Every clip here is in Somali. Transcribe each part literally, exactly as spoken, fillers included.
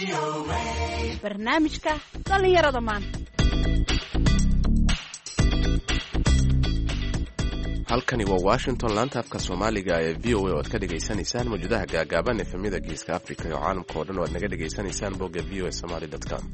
barnaamijka dhalinyarada maanta. halkani waa Washington, laanta afka Soomaaliga ee V O A oo aad ka dhageysanaysaan mawjadaha gaagaaban ee efemyada Geeska Afrika iyo caalamka oo dhan oo aad naga dhageysanaysaan bogga v o a somali dot com.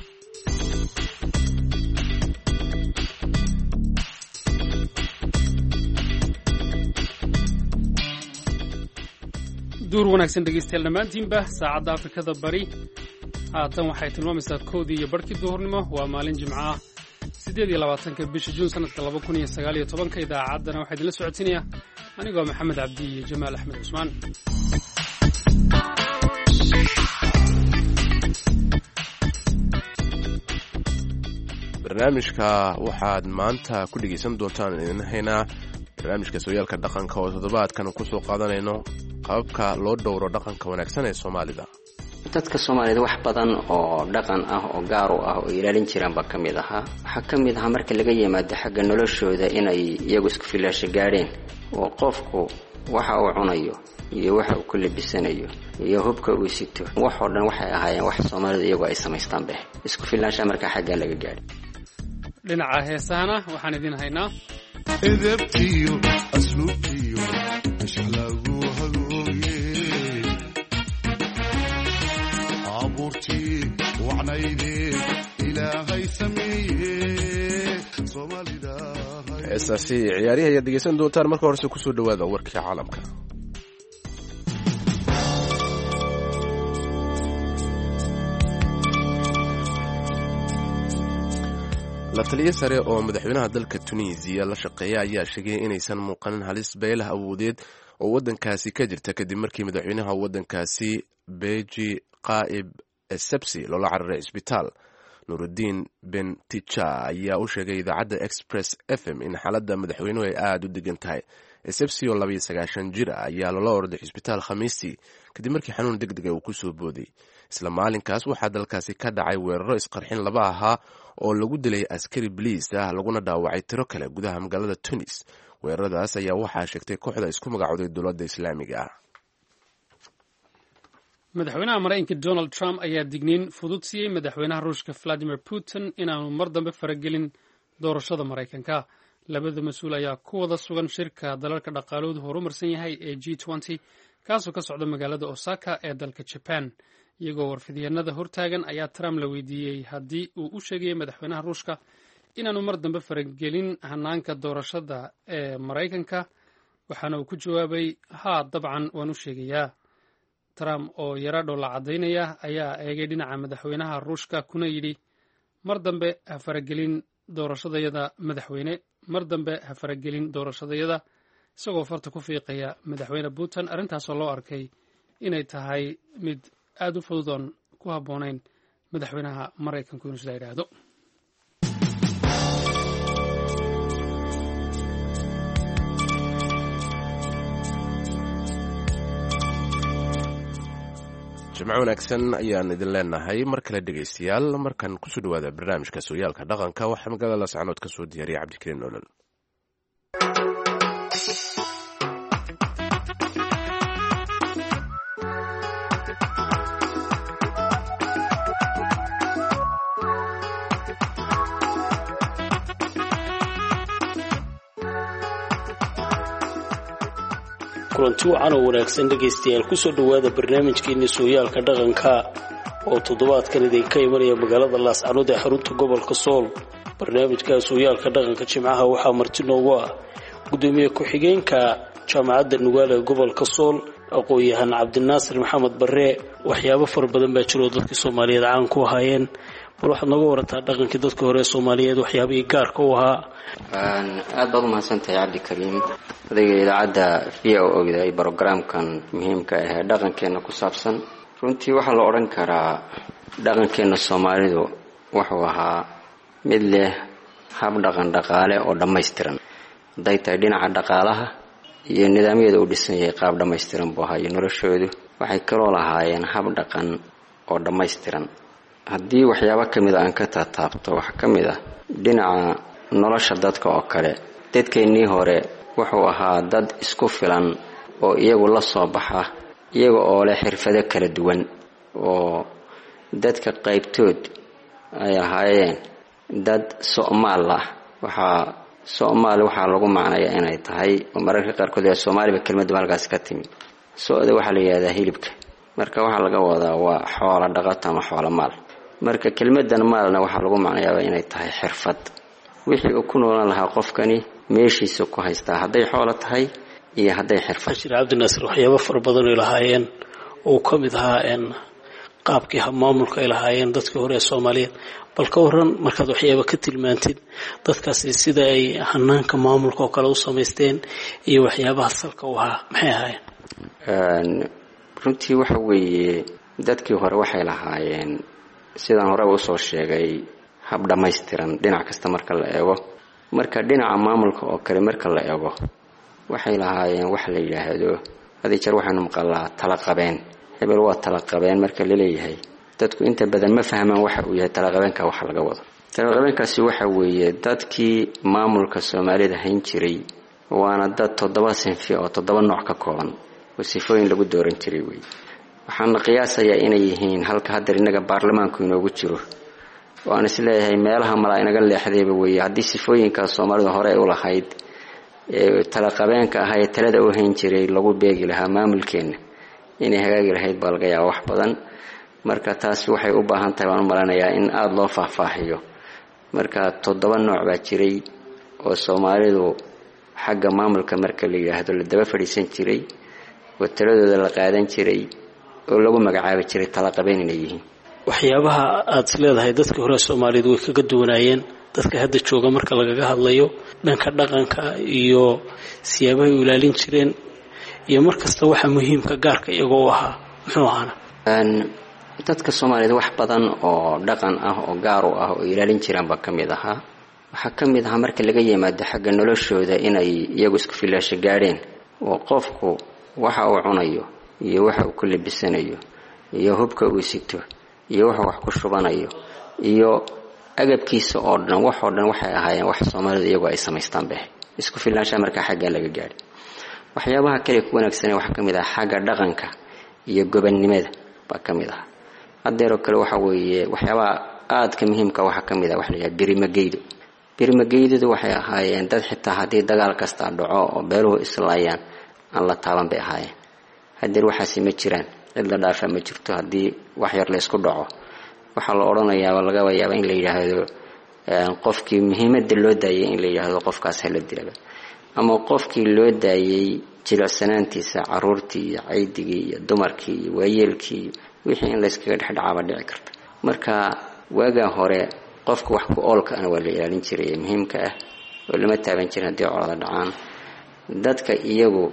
duur wanaagsan dhegeystayaal dhammaantiinba saacadda Afrikada bari haatan waxay tilmaamaysaa koodii iyo barkii duhurnimo waa maalin jimco ah sideed iyo labaatanka bisha Juun sanadka laba kun iyo sagaal iyo tobanka idaacaddana waxaa idinla socodsiinaya anigoo Maxamed Cabdi iyo Jamaal Axmed Cusmaan. barnaamijka waxaad maanta ku dhegeysan doontaan idin haynaa barnaamijka sooyaalka dhaqanka oo toddobaadkan ku soo qaadanayno hababka loo dhowro dhaqanka wanaagsan ee Soomaalida. dadka Soomaalida wax badan oo dhaqan ah oo gaar u ah oo ilaalin jiraan ba kamid aha waxa kamid ah marka laga yimaado xagga noloshooda inay iyagu isku filaasho gaareen oo qofku waxa uu cunayo iyo waxa uu ku labisanayo iyo hubka uu sito wax oo dhan waxay ahaayeen wax Soomaalida iyagu ay samaystaan beh isku filaasho marka xagga laga gaaro. dhinaca heesahana waxaan idin haynaa edebtiyo asluubtiyo ashalagu hagoye abuurti wacnayde ilaahay sameeye Soomaalida. heesaasi ciyaarihi ayaad dhegeysan doontaan marka horese kusoo dhawaada warkii caalamka. la taliye sare oo madaxweynaha dalka Tunisia la shaqeeya ayaa sheegay inaysan muuqanin halis beelaha awoodeed oo wadankaasi ka jirta kadib markii madaxweynaha wadankaasi Beji Qaib Essebsi loola cararay isbitaal. Nuruddin Ben Ticha ayaa u sheegay idaacadda Express F M in xaaladda madaxweynuhu ay aad u degan tahay. Essebsi oo laba iyo sagaashan jir ah ayaa loola orday isbitaal Khamiistii kadib markii xanuun degdeg ah uu ku soo booday. isla maalinkaas waxaa dalkaasi ka dhacay weeraro isqarxin laba ahaa oo lagu dilay askari biliis ah laguna dhaawacay tiro kale gudaha magaalada Tunis. weeraradaas ayaa waxaa sheegtay kooxda isku magacooday dowladda Islaamiga ah. madaxweynaha Mareykanka Donald Trump ayaa digniin fudud siiyay madaxweynaha Ruushka Vladimir Putin inaanu mar dambe faragelin doorashada Mareykanka. labada mas'uul ayaa ku wada sugan shirka dalalka dhaqaaloodu horumarsan yahay ee G twenty kaasoo ka socda magaalada Osaka ee dalka Japan. iyagoo warfidyaanada hortaagan ayaa Trump la weydiiyey haddii uu u sheegay madaxweynaha Ruushka inaanu mar dambe faragelin hanaanka doorashada ee Mareykanka waxaana uu ku jawaabay haa dabcan waan u sheegayaa. Trump oo yaradho la cadaynaya ayaa eegay dhinaca madaxweynaha Ruushka kuna yidhi mar dambe ha faragelin doorashadayada madaxweyne mar dambe ha faragelin doorashadayada isagoo farta ku fiiqaya madaxweyne Putin. arrintaasoo loo arkay inay tahay mid aad u fududoon ku habboonayn madaxweynaha Mareykanku inuu sidaa yidhaahdo. jimco wanaagsan ayaan idin leenahay mar kale dhegeystayaal. markan kusoo dhawaada barnaamijka sooyaalka dhaqanka waxaa magaalada Lascanood ka soo diyaariyay Cabdikariin Nolol. kulanti wacan oo wanaagsan dhegaystayaal kusoo dhawaada barnaamijkeena sooyaalka dhaqanka oo toddobaadkan idinka imanaya magaalada Lascanood ee xarunta gobolka Sool. barnaamijka sooyaalka dhaqanka jimcaha waxaa marti noogu ah gudoomiye ku-xigeenka jaamacadda Nugaal ee gobolka Sool aqoon-yahan Cabdinaasir Maxamed Barre. waxyaabo fara badan baa jiro dadka Soomaaliyeed caan ku ahaayeen bal waxaad nooga warantaa dhaqankii dadka hore Soomaaliyeed waxyaabihii gaarka u ahaa. aad baad u mahadsantahay Cabdikariim. adiga idaacadda V O A ee barnaamijkan muhiimka ah ee dhaqankeena ku saabsan runtii waxa la oran karaa dhaqankeena Soomaalidu wuxuu ahaa mid leh hab dhaqan dhaqaale oo dhammaystiran. haday tahay dhinaca dhaqaalaha iyo nidaamyada uu dhisan yahay qaab dhammaystiran buu ahaa iyo noloshoodu waxay kaloo lahaayeen hab dhaqan oo dhammaystiran. haddii waxyaabo kamid aan ka taataabto waxa kamid ah dhinaca nolosha dadka oo kale. dadkeennii hore wuxuu ahaa dad isku filan oo iyagu la soo baxa iyaga oo leh xirfado kala duwan oo dadka qaybtood ay ahaayeen dad Soomaal ah waxaa Soomaali waxaa lagu macnayaa inay tahay mararka qaarkood ee Soomaaliba kelmadda halkaas ka timid sooda waxaa la yiraahdaa hilibka marka waxaa laga wadaa waa xoolo dhaqato ama xoolo maal marka kelmaddan maalna waxaa lagu macnayaa inay tahay xirfad wixii uu ku noolaan lahaa qofkani meeshiisa ku haystaa hadday xoolo tahay iyo hadday xirfad Sheekh Cabdinaasir waxyaabo far badan ay lahaayeen oo ka mid ahaa in qaabkii maamulka ay lahaayeen dadkii hore ee Soomaaliyeed bal ka waran markaad waxyaabo ka tilmaantid dadkaasi sida ay hanaanka maamulka oo kale u sameysteen iyo waxyaabaha salka u ahaa maxay ahaayeen een runtii waxa weeye dadkii hore waxay lahaayeen sidaan hore u soo sheegay hab dhameystiran dhinac kasta marka la eego marka dhinaca maamulka oo kale marka la eego waxay lahaayeen wax la yiraahdo hadii jeer waxaanu maqalaa tala qabeen hebel waa tala qabeen marka la leeyahay dadku inta badan ma fahmaan waxa uu yahay tala qabeenka wax laga wado tala qabeenkaasi waxa weeye dadkii maamulka Soomaalida hayn jiray waana dad toddoba sinfi oo toddoba nooc ka kooban oo sifooyin lagu dooran jiray weey waxaan qiyaasayaa inay yihiin halka hadda inaga baarlamaanku inoogu jiro waan isleeyahay meelaha mala inaga leexdeeba weey hadii sifooyinka Soomaalida hore u lahayd ee tala qabeenka ahay talada u hayn jiray lagu beegi lahaa maamulkeena inay hagaagi lahayd balgaya wax badan marka taasi waxay u baahan tahay waan malanayaa in aad loo faahfaahiyo marka toddoba nooc baa jiray oo Soomaalidu xagga maamulka marka la yiraahdo la daba fadhiisan jiray oo taladooda la qaadan jiray oo lagu magacaabi jiray tala qabeen inay yihiin waxyaabaha aad leedahay dadka hore Soomaalidu way kaga duwanaayeen dadka hadda jooga marka laga hadlayo dhanka dhaqanka iyo siyaabaha ay ilaalin jireen iyo markasta waxa muhiimka gaarka iyagoo ahaa muxuu ahaana aan dadka Soomaaliyeed wax badan oo dhaqan ah oo gaar u ah oo ilaalin jireen ba kamid aha waxa kamid ah marka laga yimaado xagga noloshooda inay iyagu isku filaasho gaareen oo qofku waxa uu cunayo iyo waxa uu ku labisanayo iyo hubka uu sito iyo waxa wax ku shubanayo iyo agabkiisa oo dhan wax oo dhan waxay ahaayeen wax Soomaalidu iyagu ay sameystaan baa isku filaasho marka xagga laga gaaro waxyaabaha kale ku wanaagsan waxa kamid ah xagga dhaqanka iyo gobonnimada ba kamid ah adeero kale waxa weeye waxyaabaha aad ka muhiimka waxa kamid ah wax la yiraahdo birimageydo birimageydu waxay ahaayeen dad xitaa hadii dagaal kasta dhaco oo beeruhu islaayaan aan la taaban bay ahaayeen haddii waxaasi ma jiraan cid la dhaafa ma jirto hadii wax yar la isku dhaco waxa la oranayaa laga yaabaa in la yiraahdo qofkii muhiimadda loo daayay in la yiraahdo qofkaas hal dilaba ama qofkii loo daayay jilacsanaantiisa caruurtii iyo caydigii iyo dumarkii iyo waayeelkii wixii in la iskaga dhaxdhacaaba dhici karta marka waaga hore qofku wax ku oolka ana waa la ilaalin jiray muhiimka ah oo lama taaban jirin hadii codada dhacaan dadka iyagu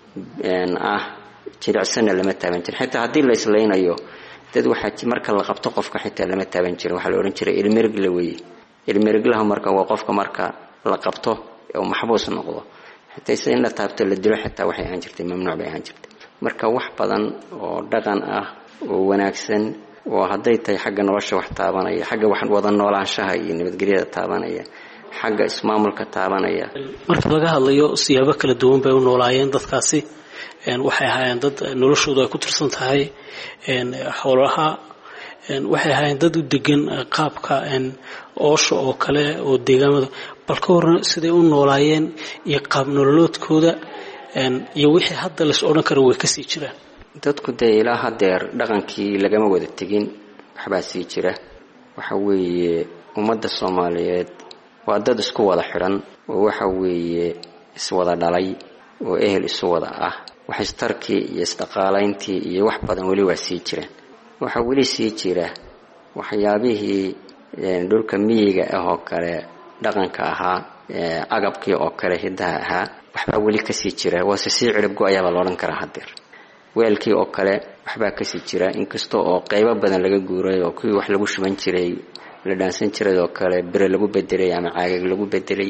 een ah jilacsana lama taaban jirin xitaa hadii la isleynayo dad waxa marka la qabto qofka xitaa lama taaban jirin waxa la oran jiray ilmirg la weey ilmirglaha marka waa qofka marka la qabto oo maxbuus noqdo xitaa si in la taabto la dilo xitaa waxay aan jirtay mamnuuc bay aan jirtay marka wax badan oo dhaqan ah oo wanaagsan oo haday tahay xagga nolosha wax taabanaya xagga wax wada noolaanshaha iyo nabadgelyada taabanaya xagga ismaamulka taabanaya marka laga hadlayo siyaabo kala duwan bay u noolaayeen dadkaasi een waxay ahaayeen dad noloshooda ay ku tirsan tahay een xoolaha een waxay ahaayeen dad u degan qaabka een oosho oo kale oo deegaamada bal ka waran siday u noolaayeen iyo qaab nololoodkooda een iyo wixii hadda la soo oran karo way ka sii jiraan dadku day ilaa hadeer dhaqankii lagama wada tagin waxba sii jira waxa weeye ummadda Soomaaliyeed waa dad isku wada xiran oo waxa weeye is wada dhalay oo ehel isu wada ah wax istarkii iyo isdaqaalayntii iyo wax badan wali waa sii jiraan waxa wali sii jira waxyaabihii dhulka miyiga ah oo kale dhaqanka ahaa agabkii oo kale hidaha ahaa waxba wali ka sii jira waa si cirib go ayaa la oran karaa hadeer weelkii oo kale waxba ka sii jira inkastoo oo qaybo badan laga guuray oo kuwii wax lagu shuban jiray la dhaansan jiray oo kale bir lagu bedelay ama caagag lagu bedelay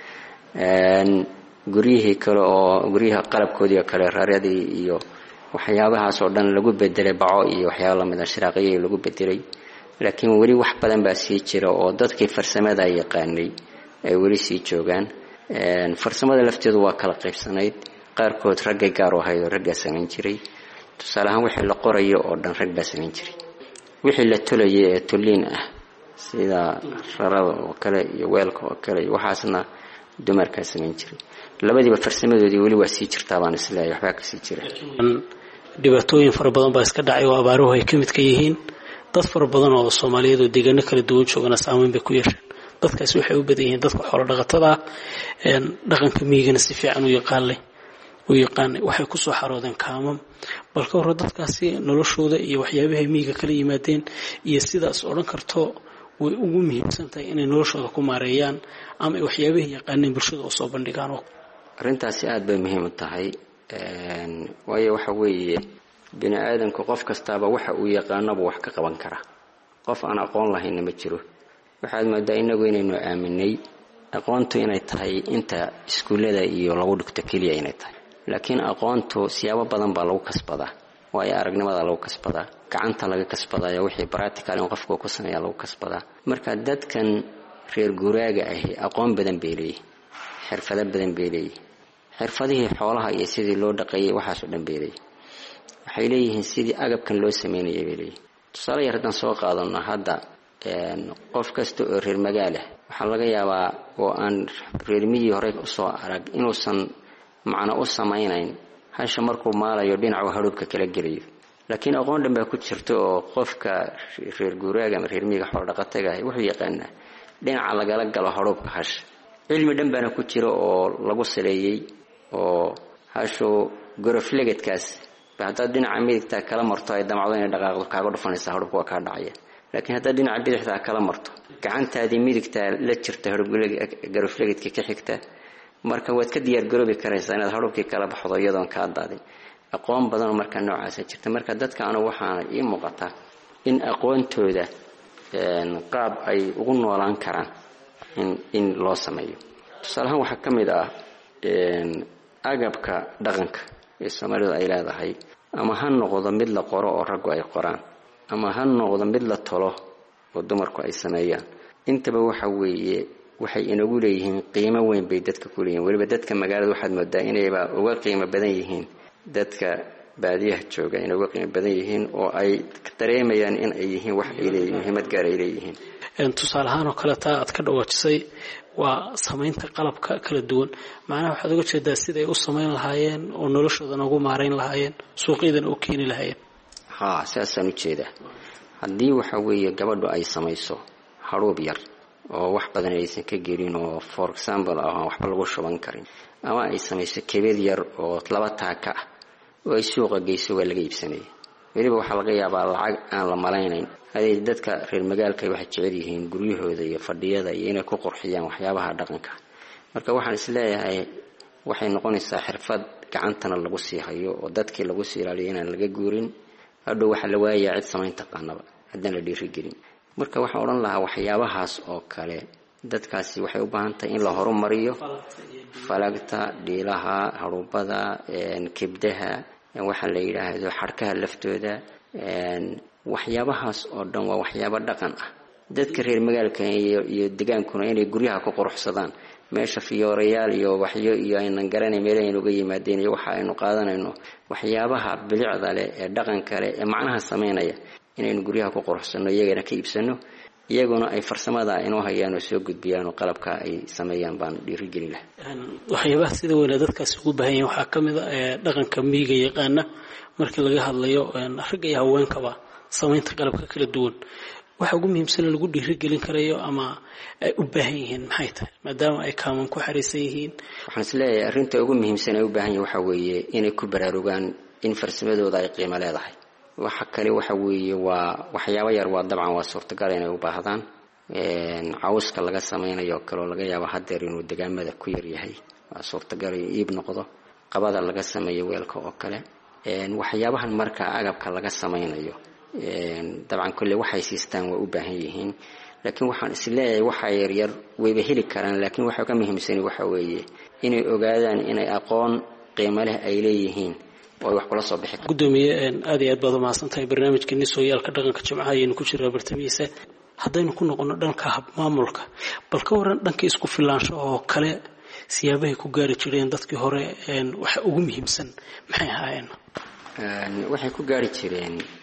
een guriyihii kale oo guriyaha qalabkoodii kale raaradii iyo waxyaabahaas oo dhan lagu bedelay baco iyo waxyaabo lamid ah shiraaqiyay lagu bedelay laakiin wali wax badan baa sii jira oo dadkii farsamada ay yaqaanay ay wali sii joogan een farsamada lafteedu waa kala qaybsanayd qaarkood ragga gaar oo hay'ad ragga sameyn jiray tusaale ahaan wixii la qorayo oo dhan rag baa sameyn jiray wixii la tolayay ee tolliin ah sida rarada oo kale iyo weelka oo kale waxaasna dumarka samayn jiray labadiiba farsamadoodii wali waa sii jirtaa baan isleeyahay waxba ka sii jira dhibaatooyin fara badan baa iska dhacay oo abaaruhu ay ka mid ka yihiin dad fara badan oo Soomaaliyeed oo deegaano kala duwan joogana saameyn bay ku yeesheen dadkaas waxay u badan yihiin dadka xoolo dhaqatada ah ee dhaqanka miyiga si fiican u yaqaanay u yaqaanay waxay ku soo xaroodeen kaamam balka hore dadkaasi noloshooda iyo waxyaabaha miyiga kala yimaadeen iyo sidaas oo dhan karto way ugu muhiimsan tahay inay noloshooda ku maareeyaan ama waxyaabaha yaqaaneen bulshada oo soo bandhigaan arrintaasi aad bay muhiim u tahay een waayo waxa weeye bini aadamku qof kastaaba waxa uu yaqaanaba wax ka qaban kara qof aan aqoon lahayn ma jiro waxaad moodaa inagu inaynu aaminay aqoontu inay tahay inta iskuulada iyo lagu dhigto kaliya inay tahay laakiin aqoontu siyaabo badan baa lagu kasbadaa waayo aragnimada lagu kasbadaa gacanta laga kasbadaa wixii practical in qofku ku sameeyo lagu kasbadaa marka dadkan reer guuraaga ah aqoon badan bay leeyihiin xirfado badan bay leeyihiin xirfadihii xoolaha iyo sidii loo dhaqeeyay waxaas oo dhan bay leeyihiin waxay leeyihiin sidii agabkan loo sameeyay bay leeyihiin tusaale yar haddaan soo qaadano hadda qof kasta oo reer magaalo waxaa laga yaabaa oo aan reer miyi hore u soo arag inuusan macna u samaynayn hasha markuu maalayo dhinaca hadhubka kala geliyo laakiin aqoon dhan baa ku jirta oo qofka reer guuraaga ama reer miyiga xoolo dhaqataga ah wuxuu yaqaanaa dhinaca lagala galo hadhubka hasha cilmi dhan baana ku jira oo lagu saleeyay oo hasho goroflegadkaas baada dhinaca midigta kala marto ay damacdo inay dhaqaaqdo kaaga dhufanaysa hadhubka waa ka dhacaya laakiin hadda dhinaca bidixda kala marto gacantaadii midigta la jirta hadhubka goroflegadka ka xigta marka waad ka diyaar garoobi karaysaa inaad hadhubkii kala baxdo iyadoon ka daadin aqoon badan marka noocaas jirta marka dadka ana waxaana ii muuqata in aqoontooda een qaab ay ugu noolaan karaan in in loo sameeyo salahan waxa kamid ah een agabka dhaqanka ee Soomaalidu ay leedahay ama han noqdo mid la qoro oo rag ay qoraan ama han noqdo mid la tolo oo dumarku ay sameeyaan intaba waxa weeye waxay inagu leeyihiin qiimo weyn bay dadka ku leeyihiin waliba dadka magaalada waxaad moodaa inayba uga qiimo badan yihiin dadka baadiyaha jooga inay uga qiimo badan yihiin oo ay dareemayaan in ay yihiin wax ay leeyihiin muhiimad gaar ay leeyihiin in tusaale ahaan oo kale taa aad ka dhawaajisay waa samaynta qalabka kala duwan macnaha waxaad uga jeedaa sida ay u samayn lahaayeen oo noloshooda ugu maareyn lahaayeen suuqyadana u keeni lahaayeen ha saasaan u jeedaa haddii waxa weeye gabadhu ay samayso haruub yar oo wax badan aysan ka gelin oo for example ah waxba lagu shuban karin ama ay samayso kebeed yar oo laba taaka ah oo ay suuqa geyso waa laga iibsanaya weliba waxaa laga yaabaa lacag aan la malaynayn haday dadka reer magaalka waxay jecel yihiin guryahooda iyo fadhiyada iyo inay ku qurxiyaan waxyaabaha dhaqanka marka waxaan isleeyahay waxay noqonaysaa xirfad gacantana lagu sii hayo oo dadkii lagu sii ilaaliyo inaan laga guurin hadhow waxa la waayaa cid samayn taqaanaba haddaan la dhiirigelin marka waxaan oran lahaa waxyaabahaas oo kale dadkaasi waxay u baahan tahay in la horumariyo falagta dhiilaha harubada kibdaha waxa la yiraahdo xarkaha laftooda waxyaabahaas oo dhan waa waxyaabo dhaqan ah dadka reer magaalka iyo deegaankuna inay guryaha ku quruxsadaan meesha fiyoorayaal iyo waxyo iyo aynan garanay meelayn uga yimaadeen iyo waxa aynu qaadanayno waxyaabaha bilicda leh ee dhaqanka leh ee macnaha sameynaya inaynu guryaha ku quruxsano iyagana ka iibsano iyaguna ay farsamada inoo hayaan oo soo gudbiyaan oo qalabka ay sameeyaan baan dhiirigelin lahaa waxyaabaha sida weyn dadkaas ugu baahan yihiin waxa kamid ah dhaqanka miyiga yaqaana markii laga hadlayo rag iyo haweenkaba sameynta qalabka kala duwan waxa ugu muhiimsan lagu dhiirigelin karayo ama ay u baahan yihiin maxay tahay maadaama ay kaaman ku xariisan yihiin waxaan isleeyahay arrinta ugu muhiimsan ay u baahan yihiin waxa weeye inay ku baraarugaan in farsamadooda ay qiimo leedahay waxa kale waxa weeye waa waxyaabo yar waa dabcan waa suurtagal inay u baahdaan een cawska laga sameeyo kale laga yaabo hadeer inuu deegaamada ku yar yahay waa suurtagal iib noqdo qabada laga sameeyo weelka oo kale een waxyaabahan marka agabka laga sameeyo een dabcan kulli waxay siistaan waa u baahan yihiin laakiin waxaan isleeyahay waxa yar yar wayba heli karaan laakiin waxa ka muhiimsan waxa weeye inay ogaadaan inay aqoon qiimo leh ay leeyihiin oo wax kula soo bixi gudoomiye aad iyo aad baad u mahadsantahay barnaamijkeena sooyaalka dhaqanka jimcaha ayaynu ku jiraa bartamiisa haddaynu ku noqono dhanka hab maamulka bal ka waran dhanka isku filaansho oo kale siyaabahay ku gaari jireen dadkii hore waxa ugu muhiimsan maxay ahaayeen waxay ku gaari jireen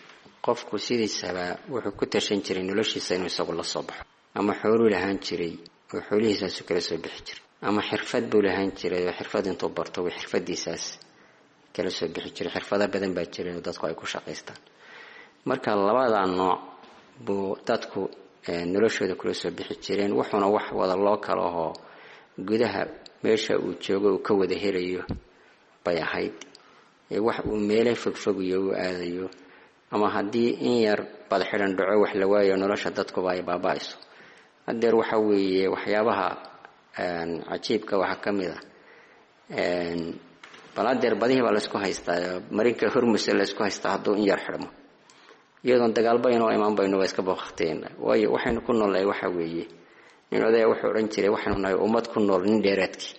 qofku sidiisaba wuxuu ku tashan jiray noloshiisa inuu isagu la soo baxo ama xooluu lahaan jiray oo xoolihiisaasu kala soo bixi jiray ama xirfad buu lahaan jiray oo xirfad intuu barto way xirfadiisaas kala soo bixi jiray xirfado badan baa jiray oo dadku ay ku shaqaystaan marka labada nooc buu dadku noloshooda kula soo bixi jireen wuxuuna wax wada loo kala oo gudaha meesha uu joogo uu ka wada helayo bay ahayd ee wax uu meelay fogfogiyo uu aadayo ama haddii in yar bad xidhan dhaco wax la waayo nolosha dadku ay baabaa'iso hadeer waxa weeye waxyaabaha cajiibka waxa ka mid ah balaadeer badihii baa la isku haystaa marinka hormus la isku haystaa hadduu in yar xidhmo iyadoon dagaalba inoo imaan bayno waa iska booqateen waayo waxaynu ku noolahay waxa weeye nin odaya wuxuu odhan jiray waxaynu nahay ummad ku nool nin dheeraadkii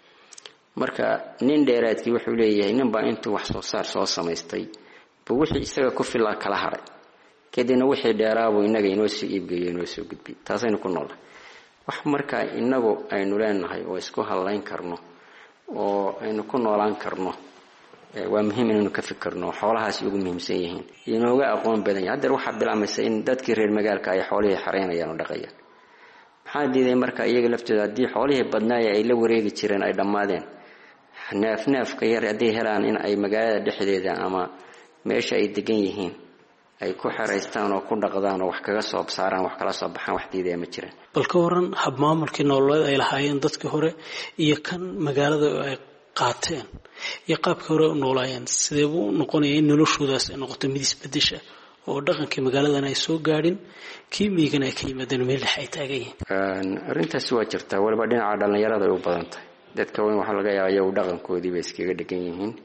marka nin dheeraadkii wuxuu leeyahay nin baa intuu wax soo saar soo samaystay buu wixii isaga ku filaa kala haray kadibna wixii dheeraabuu inaga inoo soo iibgeeyo inoo soo gudbiyey taasaynu ku noolahay wax marka inagu aynu leenahay oo isku halayn karno oo aynu ku noolaan karno waa muhiim inaynu ka fikirno xoolahaas ugu muhiimsan yihiin inooga aqoon badan yahay hadda waxa bilaabmaysa in dadkii reer magaalka ay xoolihii xareynayaan oo dhaqayaan maxaa diiday marka iyaga laftooda haddii xoolihii badnaay ay la wareegi jireen ay dhammaadeen neef neefka yar haddii helaan in ay magaalada dhexdeeda ama meesha ay degan yihiin ay ku xareystaan oo ku dhaqdaan oo wax kaga soo saaraan wax kala soo baxaan wax diidaya ma jiraan bal ka waran hab maamulkii nololeed ay lahaayeen dadkii hore iyo kan magaalada ay qaateen iyo qaabkii hore u noolaayeen sidee buu noqonaya in noloshoodaas ay noqoto mid isbedesha oo dhaqankii magaaladan ay soo gaadhin kii miigana ay ka yimaadeen meel dhex ay taagan yihiin arrintaasi waa jirtaa waliba dhinaca dhallinyarada ay u badan tahay dadka weyn waxaa laga yaabaa iyagu dhaqankoodiiba iskaga dhegan yihiin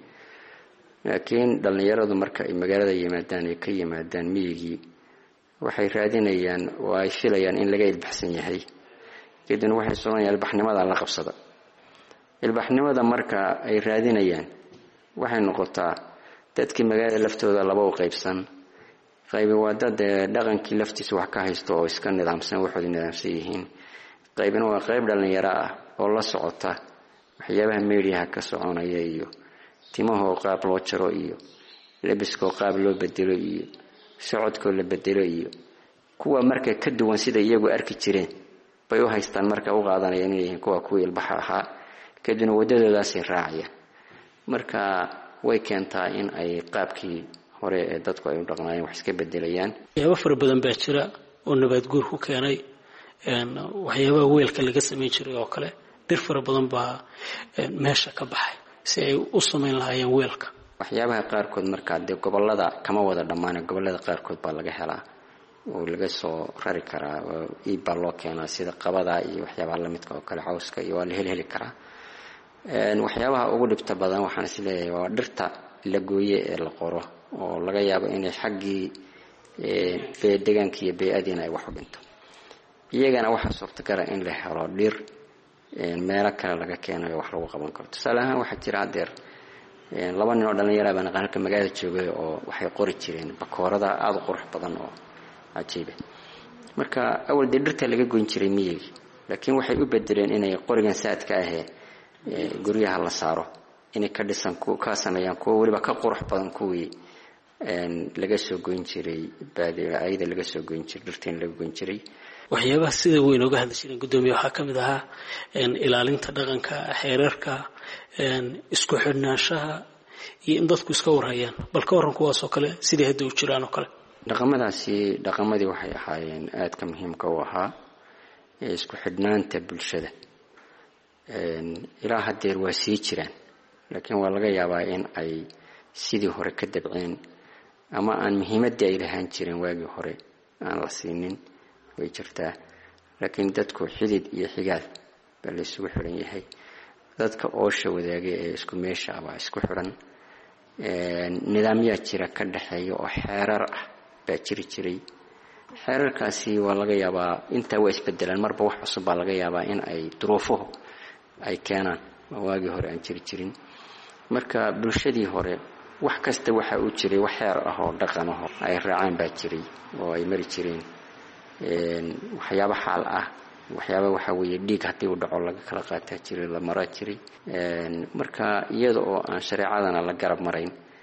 laakiin dhallinyaradu marka ay magaalada yimaadaan ay ka yimaadaan miyigii waxay raadinayaan oo ay filayaan in laga ilbaxsan yahay kadibna waxay soconayaan ilbaxnimada la qabsada ilbaxnimada marka ay raadinayaan waxay noqotaa dadkii magaalada laftooda laba u qaybsan qayb waa dad dhaqankii laftiisa wax ka haysto oo iska nidaamsan waxooda nidaamsan yihiin qaybna waa qayb dhalinyaro ah oo la socota waxyaabaha meediyaha ka soconaya iyo timahoo qaab loo jaro iyo labiskoo qaab loo bedelo iyo socodkoo la bedelo iyo kuwa marka ka duwan sida iyagu arki jireen bay u haystaan marka u qaadanayaan inay yihiin kuwa kuwii ilbaxa ahaa kadibna wadadoodaasay raacayaan marka way keentaa in ay qaabkii hore ee dadku ay u dhaqnaayeen wax iska bedelayaan waxyaaba fara badan baa jira oo nabaad guur ku keenay waxyaabaha weelka laga samayn jiray oo kale dhir fara badan baa meesha ka baxay si ay u samayn lahaayeen weelka waxyaabaha qaarkood markaa dee gobolada kama wada dhammaan gobolada qaarkood baa laga helaa oo laga soo rari karaa iib baa loo keenaa sida qabada iyo waxyaabaha lamidka oo kale cawska iyo waa la heli heli karaa waxyaabaha ugu dhibta badan waxaan is leeyahay waa dhirta la gooye ee la qoro oo laga yaabo inay xaggii deegaanka iyo bey-adiina ay wax u dhinto iyagana waxaa suurtagala in la helo dhir meelo kale laga keenayo wax lagu qaban karo tusaale ahaan waxaa jira hadeer laba nin oo dhallinyara baan aqaan halka magaalada joogay oo waxay qori jireen bakoorada aada u qurux badan oo cajiiba marka awal dee dhirta laga goyn jiray miyigi laakiin waxay u bedeleen inay qorigan saadka ahee guryaha la saaro inay ka dhisan ka sameeyaan kuwa weliba ka qurux badan kuwii laga soo goyn jiray baadiayada laga soo goyn jiray dhirteen laga goyn jiray waxyaabaha sida weyn uga hadli jireen guddoomiye waxaa ka mid ahaa ilaalinta dhaqanka xeerarka isku xidhnaanshaha iyo in dadku iska warhayaan bal ka warran kuwaasoo kale sidai hadda u jiraan oo kale dhaqamadaasi dhaqamadii waxay ahaayeen aadka muhiimka u ahaa isku xidhnaanta bulshada ilaa hadeer waa sii jiraan laakiin waa laga yaabaa in ay sidii hore ka dabceen ama aan muhiimadii ay lahaan jireen waagii hore aan la siinin way jirtaa laakiin dadku xidid iyo xigaad baa la isugu xiran yahay dadka oosha wadaagay ee isku meesha baa isku xiran nidaamyaa jira ka dhexeeya oo xeerar ah baa jiri jiray xeerarkaasi waa laga yaabaa intaa waa isbedelaan marba wax cusub baa laga yaabaa in ay duruufuhu ay keenaan waagii hore aan jiri jirin marka bulshadii hore wax kasta waxa uu jiray wax xeer ah oo dhaqan ah ay raacaan baa jiray oo ay mari jireen waxyaabo xaal ah waxyaabo waxa weeye dhiig haddii uu dhaco laga kala qaataa jiray la maraa jiray marka iyada oo aan shareecadana la garab marayn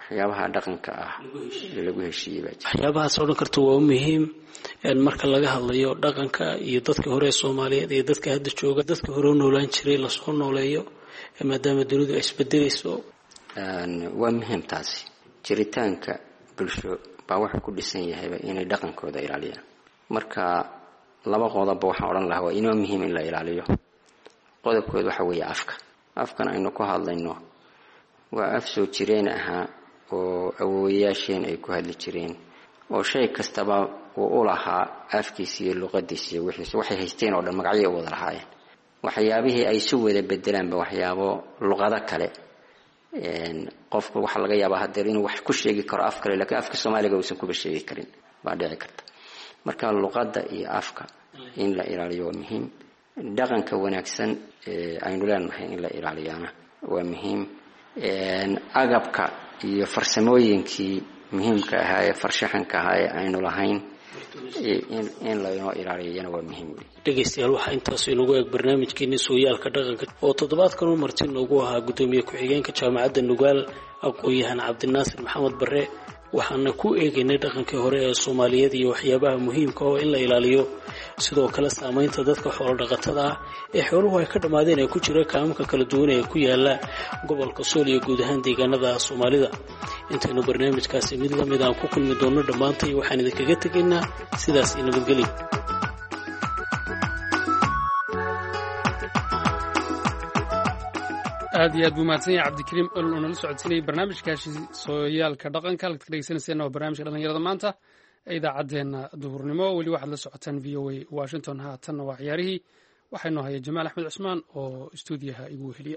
waxyaabaha dhaqanka ah ee lagu heshiiyey baa jira. waxyaabahaas oo dhan karta waa muhiim marka laga hadlayo dhaqanka iyo dadka hore ee Soomaaliyeed iyo dadka hadda jooga dadka hore u noolaan jiray la soo nooleeyo maadaama dawladdu ay isbedelayso. waa muhiim taasi jiritaanka bulsho baa waxa ku dhisan yahay inay dhaqankooda ilaaliyaan. marka laba qodob waxaan oran lahaa waa inoo muhiim in la ilaaliyo. qodobkooda waxa weeye afka afkan aynu ku hadlayno waa af soo jireen ahaa oo awoowayaasheen ay ku hadli jireen oo shay kastaba uu u lahaa afkiisa iyo luqadiisa iyo wixiisa waxay haysteen oo dhan magacyo u wada lahaayeen. waxyaabihii ay soo wada bedelaan ba waxyaabo luqada kale een qofku waxa laga yaabaa haddii inuu wax ku sheegi karo af kale laakiin afka Soomaaliga uusan ku sheegi karin baa dhici karta. marka luqada iyo afka in la ilaaliyo waa muhiim. dhaqanka wanaagsan ee aynu leenahay in la ilaaliyana waa muhiim. een agabka iyo farsamooyinkii muhiimka ahaa ee farshaxanka ahaa ee aynu lahayn in in la ilaaliyana waa muhiim. dhegeystayaal waxaa intaas inagu eeg barnaamijkeeni sooyaalka dhaqanka oo toddobaadkan u marti noogu ahaa gudoomiye ku-xigeenka jaamacadda Nugaal aqoon-yahan Cabdinaasir Maxamed Barre. waxaana ku eegaynay dhaqankii hore ee Soomaaliyeed iyo waxyaabaha muhiimka ah in la ilaaliyo sidoo kale saameynta dadka xoolo dhaqatada ah ee xooluhu ay ka dhamaadeen ee ku jira kaamka kala duwan ee ku yaala gobolka Sool iyo guud ahaan deegaanada Soomaalida. intaynu barnaamijkaasi mid la mid ah ku kulmi doono dhamaantay waxaan idinkaga tegaynaa sidaas in nabadgelyo. aad iyo aad buu mahadsan yahay cabdikariim olol oo nala socodsiinayay barnaamijkaasi sooyaalka dhaqanka halkaad ka dhegeysanayseena waa barnaamijka dhallinyarada maanta ee idaacaddeenna duhurnimo. weli waxaad la socotaan v o a washington. haatanna waa ciyaarihii waxaa inoo haya jamaal axmed cusmaan oo stuudiyaha igu weheliya.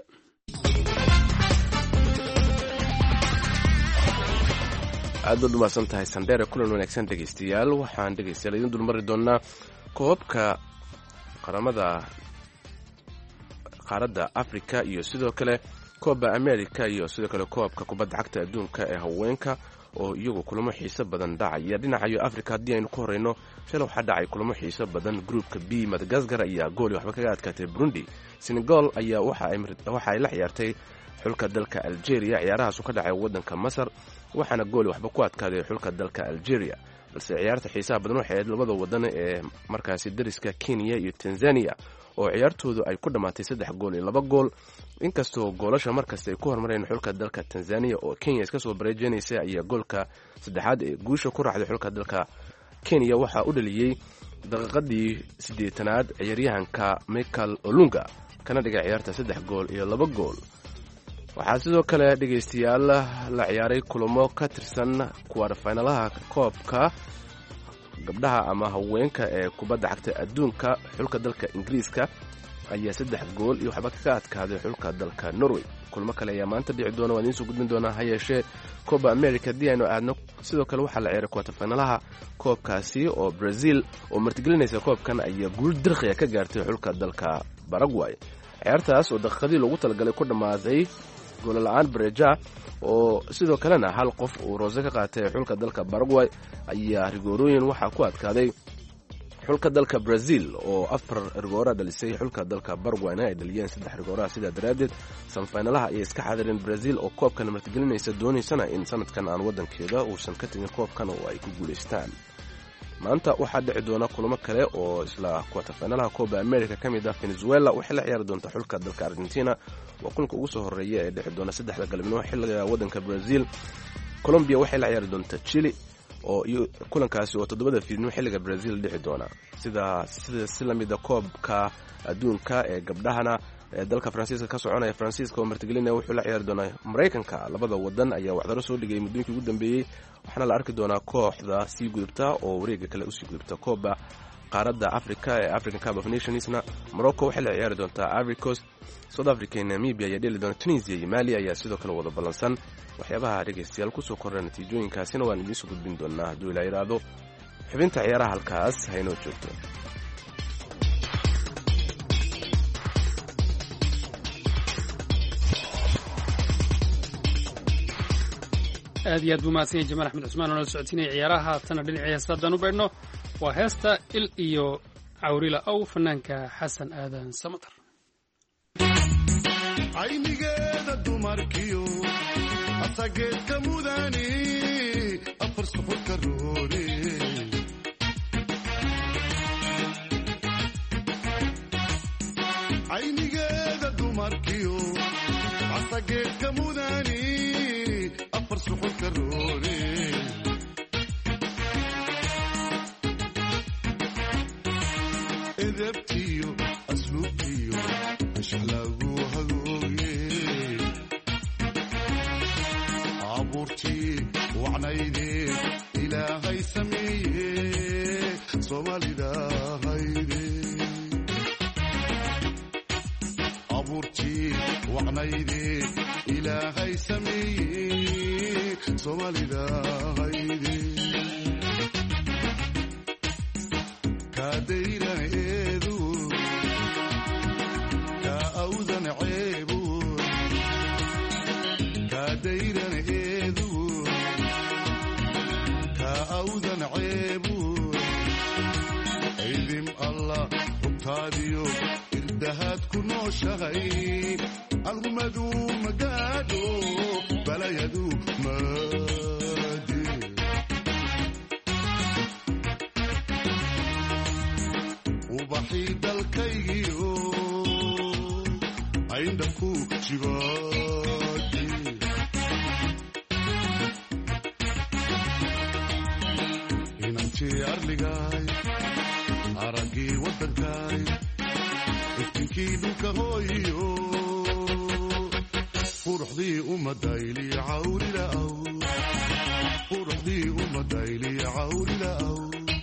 aad baad umahadsan tahay sandheere kulan wanaagsan dhegeystayaal. waxaan dhegeystayaal idin dulmari doonaa koobabka qaramada qaaradda Afrika iyo sidoo kale Copa America iyo sidoo kale koobka kubadda cagta adduunka ee haweenka oo iyagu kulamo xiiso badan dhacaya. dhinaca Afrika haddii aynu ku horeyno shalay waxaa dhacay kulamo xiiso badan. groupka B Madagascar ayaa gool waxba kaga adkaatay Burundi. Senegal ayaa waxa ay waxa ay la ciyaartay xulka dalka Algeria. ciyaarahaas ka dhacay wadanka Masar waxaana gool waxba ku adkaaday xulka dalka Algeria. balse ciyaarta xiisaha badan waxay ahayd labada wadan ee markaasi dariska Kenya iyo Tanzania oo ciyaartoodu ay ku dhamaatay saddex gool iyo laba gool. inkastoo goolasha markasta ay ku hormareen xulka dalka Tanzania oo Kenya iska soo bareejeynaysa ayaa goolka saddexaad ee guusha ku raacday xulka dalka Kenya waxa u dhaliyay daqiiqadii siddeetanaad ciyaaryahanka Michael Olunga kana dhigay ciyaarta saddex gool iyo laba gool. waxaa sidoo kale dhegeystayaal la ciyaaray kulamo ka tirsan quarterfinalaha koobka gabdhaha ama haweenka ee kubadda cagta adduunka. xulka dalka Ingiriiska ayaa saddex gool iyo waxba kaga adkaaday xulka dalka Norway. kulamo kale ayaa maanta dhici doona waan idin soo gudbin doonaa ha yeeshee Copa America haddii aynu aadno sidoo kale waxaa la ciyaaray quarterfinalaha koobkaasi oo Brazil oo martigelinaysa koobkan ayaa guul dirqiya ka gaartay xulka dalka Paraguay. ciyaartaas oo daqiiqadii loogu talagalay ku dhamaaday gool la'aan Breja oo sidoo kalena hal qof uu roose ka qaatay xulka dalka Paraguay ayaa rigoorooyin waxa ku adkaaday xulka dalka Brazil oo afar rigoora dhalisay. xulka dalka Paraguay ay dhaliyeen saddex rigoora sida daraadeed semifinalaha ay iska xaadireen Brazil oo koobkan martigelinaysa doonaysana in sanadkan aan wadankeeda uusan ka tagin koobkan oo ay ku guuleystaan. maanta waxaa dhici doona kulamo kale oo isla quarterfinalaha Copa America kamid ah. Venezuela waxay la ciyaari doontaa xulka dalka Argentina waa kulanka ugu soo horeeya ee dhici doona saddexda galabnimo xilliga wadanka Brazil. Colombia waxay la ciyaari doontaa Chile oo kulankaasi oo toddobada fiidnimo xilliga Brazil dhici doona. sida sida si lamida koobka adduunka ee gabdhahana ee dalka Faransiiska ka soconaya. Faransiiska oo martigelinaya wuxuu la ciyaari doonaa Mareykanka. labada wadan ayaa waxdaro soo dhigay muddooyinkii ugu dambeeyay waxaana la arki doonaa kooxda sii gudubta oo wareega kale u sii gudubta kooba qaaradda Afrika ee African Cup of Nationsna. Morocco waxay la ciyaari doontaa Ivory Coast. South Africa iyo Namibia ayaa dheli doona. Tunisia iyo Mali ayaa sidoo kale wada ballansan. waxyaabaha dhegeystayaal kusoo korra natiijooyinkaasina waan idiin soo gudbin doonaa hadduu ilaa yidhaahdo. xubinta ciyaaraha halkaas haynoo joogto. aad iyo aad buu mahadsan yahay jamaal axmed cusmaan oo nala socodsiinaya ciyaaraha tana dhinacii heesta haddaan u baydhno waa heesta il iyo cawrila ow fanaanka xasan aadan samatar. aynigeeda dumarkiyo casageedka mudani afar suxul ka roore aynigeeda dumarkiyo casageedka mudani afar suxul ka roore edebtiyo asluubtiyo ashlagu hagooye abuurtii wacnayde ilaahay sameeye soomaalida hayde abuurtii wacnayde ilaahay sameeye soomaalida hayde kaadayran eedu kaa awdan ceebu kaadayran eedu kaa awdan ceebu ciidim allah hubtaadiyo irdahaad ku nooshahay algumadu magaadho balayadu maadi ubaxii dalkaygiyo ayndhaku jibaadi inantii arligaay araggii waddankaay iftinkii dhulka hooyiyo quruxdii ummadayli cawrila'aw quruxdii ummadayli cawrila'aw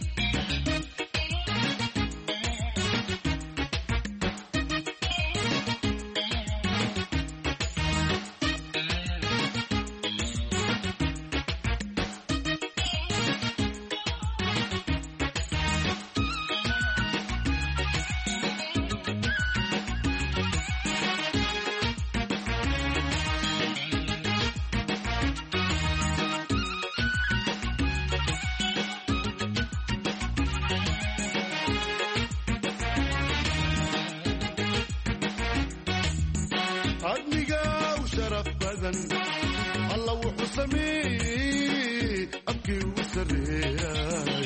adnigaw sharaf badan alla wuxuu sameeyey abkii ugu sarreeyay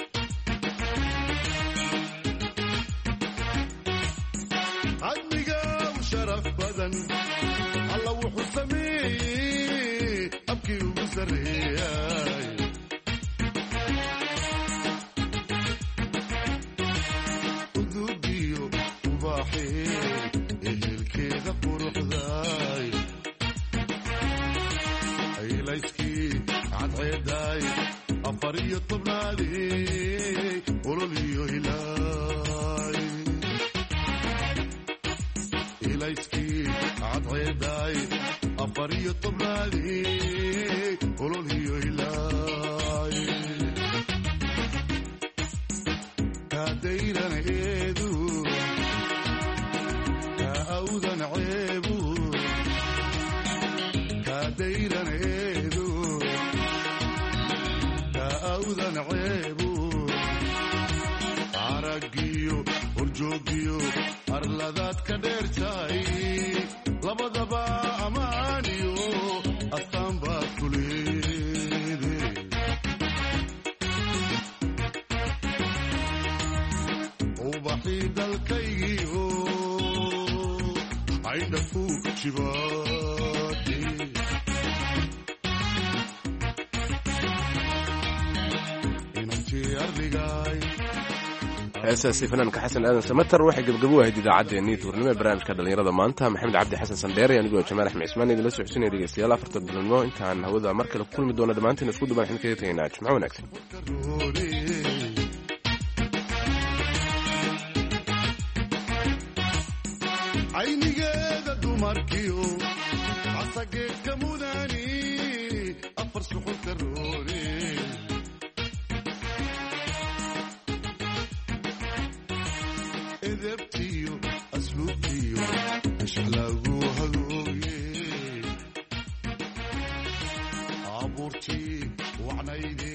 adnigaw sharaf badan alla wuxuu sameeyey abkii ugu sarreeyay udugiyo ubaaxee ehelkeeda quruxdaay aylayskii cadceedaay afar iyo tobnaadii ololiyo hilaay ilayskii cadceedaay afar iyo tobnaadii ololiyo hilaay kaadayran eedu awdan ceebu kaadayran eedu kaa awdan ceebu araggiyo horjoogiyo arladaad ka dheertahay labadaba ammaaniyo astaan baad ku leede ubaxii dalkaygiyo ayndhaku jibaadi inantii arligaay heesaasi fanaanka xasan aadan samatar waxay gebgabo ahayd idaacaddeenii duurnimo ee barnaamijka dhallinyarada maanta maxamed cabdi xasan sandheere anigoo jamaal axmed cismaan idinla socodsiinaya dhegeystayaal afarta biloodnimo intaan hawada mar kale ku kulmi doona dhammaantiin isku duban xin kaga tegaynaa jimco wanaagsan aynigeeda dumarkiyo casageedka mudani afar suxul ka roore edebtiyo asluubtiyo ashlagu hagooye abuurtii wacnayde